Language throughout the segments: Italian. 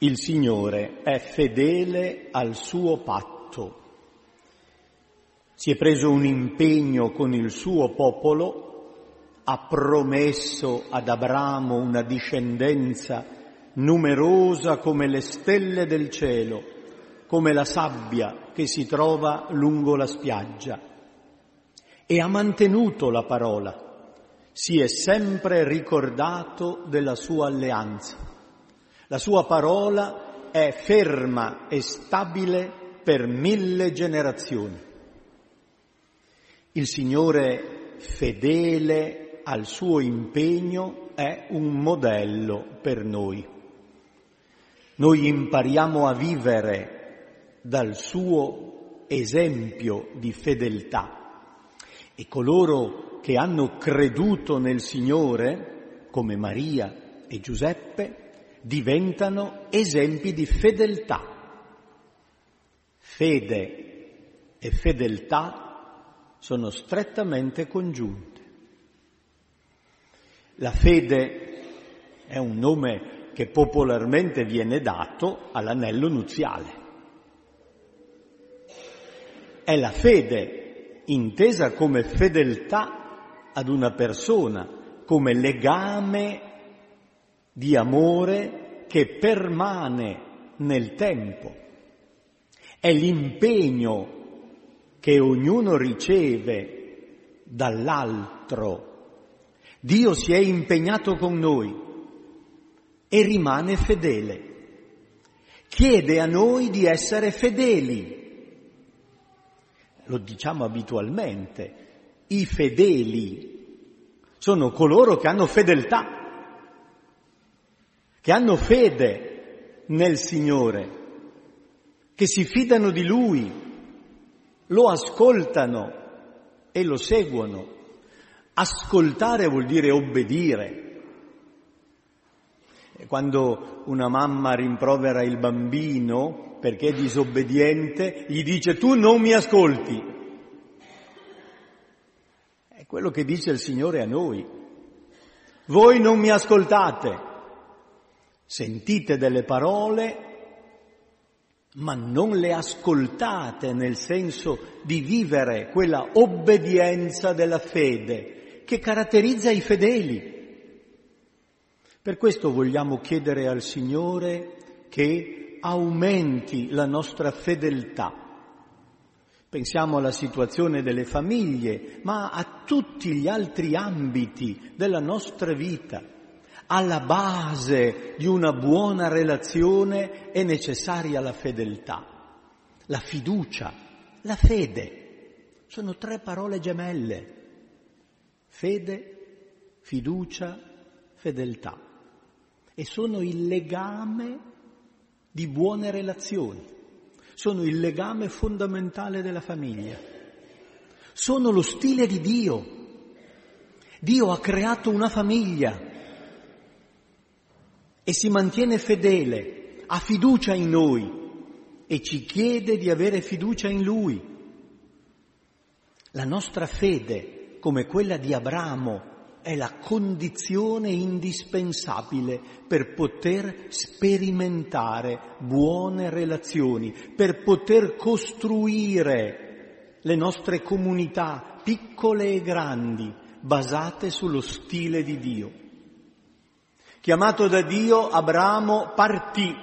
Il Signore è fedele al suo patto. Si è preso un impegno con il suo popolo, ha promesso ad Abramo una discendenza numerosa come le stelle del cielo, come la sabbia che si trova lungo la spiaggia. E ha mantenuto la parola, si è sempre ricordato della sua alleanza. La sua parola è ferma e stabile per 1000 generazioni. Il Signore, fedele al suo impegno, è un modello per noi. Noi impariamo a vivere dal suo esempio di fedeltà e coloro che hanno creduto nel Signore, come Maria e Giuseppe, diventano esempi di fedeltà. Fede e fedeltà sono strettamente congiunte. La fede è un nome che popolarmente viene dato all'anello nuziale. È la fede intesa come fedeltà ad una persona, come legame di amore che permane nel tempo. È l'impegno che ognuno riceve dall'altro. Dio si è impegnato con noi e rimane fedele. Chiede a noi di essere fedeli. Lo diciamo abitualmente. I fedeli sono coloro che hanno fedeltà, che hanno fede nel Signore, che si fidano di Lui, lo ascoltano e lo seguono. Ascoltare vuol dire obbedire. Quando una mamma rimprovera il bambino perché è disobbediente, gli dice: tu non mi ascolti. È quello che dice il Signore a noi. Voi non mi ascoltate. Sentite delle parole, ma non le ascoltate nel senso di vivere quella obbedienza della fede che caratterizza i fedeli. Per questo vogliamo chiedere al Signore che aumenti la nostra fedeltà. Pensiamo alla situazione delle famiglie, ma a tutti gli altri ambiti della nostra vita. Alla base di una buona relazione è necessaria la fedeltà, la fiducia, la fede. Sono 3 parole gemelle. Fede, fiducia, fedeltà. E sono il legame di buone relazioni. Sono il legame fondamentale della famiglia. Sono lo stile di Dio. Dio ha creato una famiglia e si mantiene fedele, ha fiducia in noi e ci chiede di avere fiducia in Lui. La nostra fede, come quella di Abramo, è la condizione indispensabile per poter sperimentare buone relazioni, per poter costruire le nostre comunità piccole e grandi, basate sullo stile di Dio. Chiamato da Dio, Abramo partì,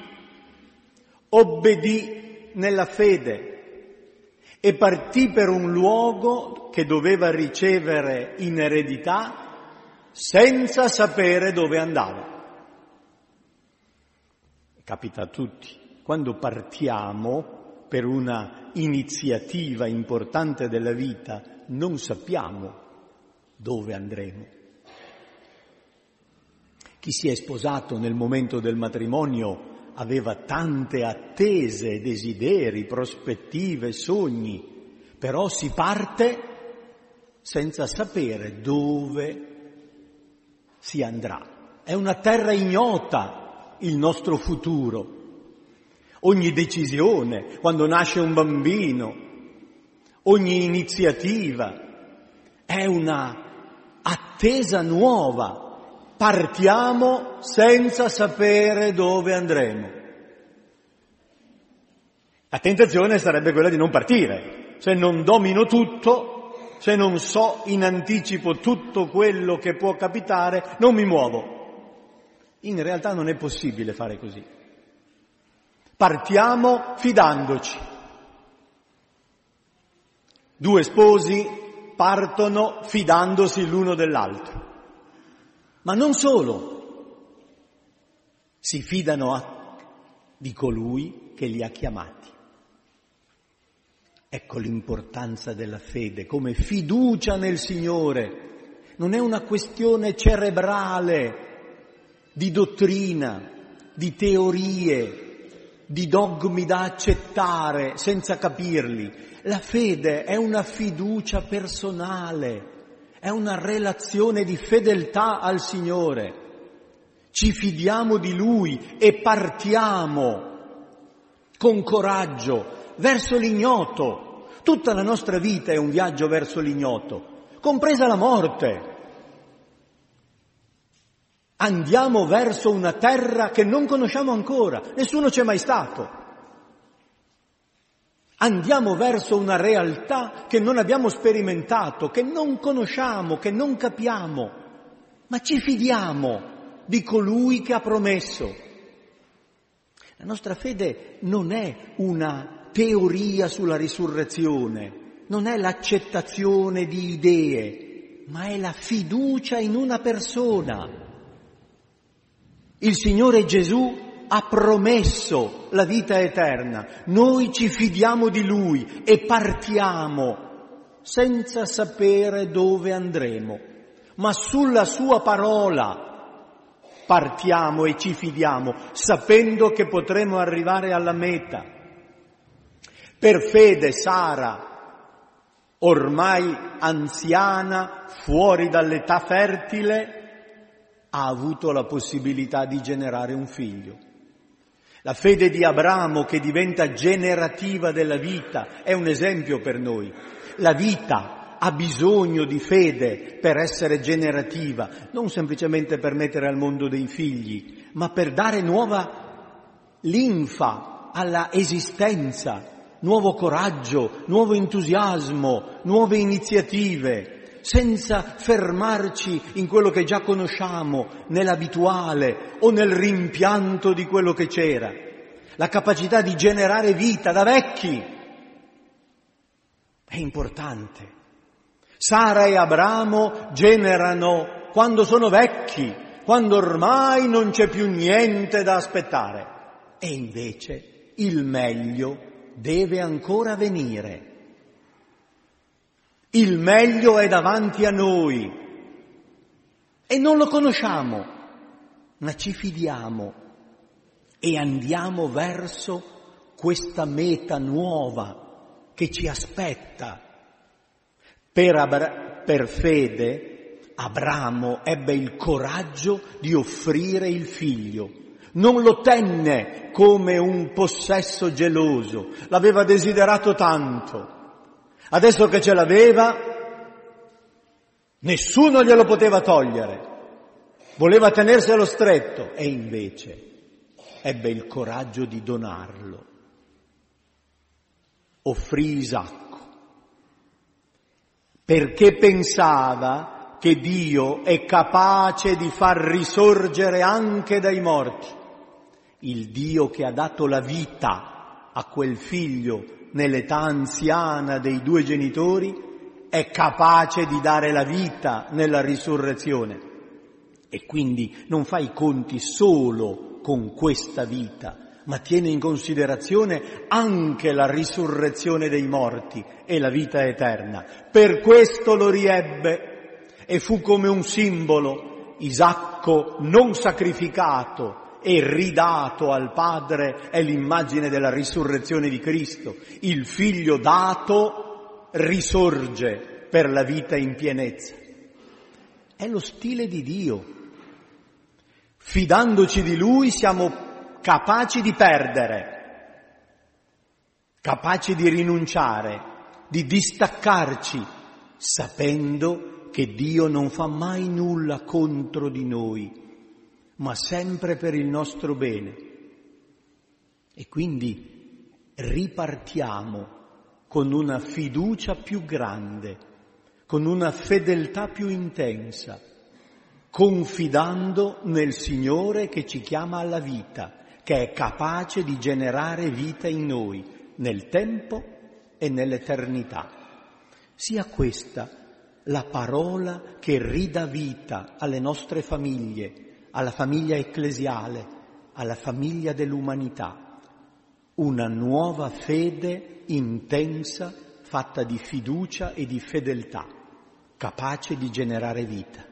obbedì nella fede e partì per un luogo che doveva ricevere in eredità senza sapere dove andava. Capita a tutti, quando partiamo per una iniziativa importante della vita, non sappiamo dove andremo. Chi si è sposato nel momento del matrimonio aveva tante attese, desideri, prospettive, sogni, però si parte senza sapere dove si andrà. È una terra ignota il nostro futuro. Ogni decisione, quando nasce un bambino, ogni iniziativa è una attesa nuova. Partiamo senza sapere dove andremo. La tentazione sarebbe quella di non partire. Se non domino tutto, se non so in anticipo tutto quello che può capitare, non mi muovo. In realtà non è possibile fare così. Partiamo fidandoci. 2 sposi partono fidandosi l'uno dell'altro. Ma non solo, si fidano di colui che li ha chiamati. Ecco l'importanza della fede, come fiducia nel Signore. Non è una questione cerebrale, di dottrina, di teorie, di dogmi da accettare senza capirli. La fede è una fiducia personale. È una relazione di fedeltà al Signore. Ci fidiamo di Lui e partiamo con coraggio verso l'ignoto. Tutta la nostra vita è un viaggio verso l'ignoto, compresa la morte. Andiamo verso una terra che non conosciamo ancora, nessuno c'è mai stato. Andiamo verso una realtà che non abbiamo sperimentato, che non conosciamo, che non capiamo, ma ci fidiamo di colui che ha promesso. La nostra fede non è una teoria sulla risurrezione, non è l'accettazione di idee, ma è la fiducia in una persona. Il Signore Gesù ha promesso la vita eterna, noi ci fidiamo di Lui e partiamo senza sapere dove andremo, ma sulla Sua parola partiamo e ci fidiamo, sapendo che potremo arrivare alla meta. Per fede Sara, ormai anziana, fuori dall'età fertile, ha avuto la possibilità di generare un figlio. La fede di Abramo, che diventa generativa della vita, è un esempio per noi. La vita ha bisogno di fede per essere generativa, non semplicemente per mettere al mondo dei figli, ma per dare nuova linfa alla esistenza, nuovo coraggio, nuovo entusiasmo, nuove iniziative, senza fermarci in quello che già conosciamo, nell'abituale o nel rimpianto di quello che c'era. La capacità di generare vita da vecchi è importante. Sara e Abramo generano quando sono vecchi, quando ormai non c'è più niente da aspettare. E invece il meglio deve ancora venire. Il meglio è davanti a noi e non lo conosciamo, ma ci fidiamo e andiamo verso questa meta nuova che ci aspetta. Per fede Abramo ebbe il coraggio di offrire il figlio. Non lo tenne come un possesso geloso, l'aveva desiderato tanto. Adesso che ce l'aveva, nessuno glielo poteva togliere. Voleva tenerselo stretto e invece ebbe il coraggio di donarlo. Offrì Isacco perché pensava che Dio è capace di far risorgere anche dai morti. Il Dio che ha dato la vita a quel figlio nell'età anziana dei 2 genitori è capace di dare la vita nella risurrezione. E quindi non fa i conti solo con questa vita, ma tiene in considerazione anche la risurrezione dei morti e la vita eterna. Per questo lo riebbe e fu come un simbolo, Isacco non sacrificato e ridato al Padre è l'immagine della risurrezione di Cristo. Il Figlio dato risorge per la vita in pienezza. È lo stile di Dio. Fidandoci di Lui siamo capaci di perdere, capaci di rinunciare, di distaccarci, sapendo che Dio non fa mai nulla contro di noi, ma sempre per il nostro bene. E quindi ripartiamo con una fiducia più grande, con una fedeltà più intensa, confidando nel Signore che ci chiama alla vita, che è capace di generare vita in noi, nel tempo e nell'eternità. Sia questa la parola che ridà vita alle nostre famiglie, alla famiglia ecclesiale, alla famiglia dell'umanità. Una nuova fede intensa, fatta di fiducia e di fedeltà, capace di generare vita.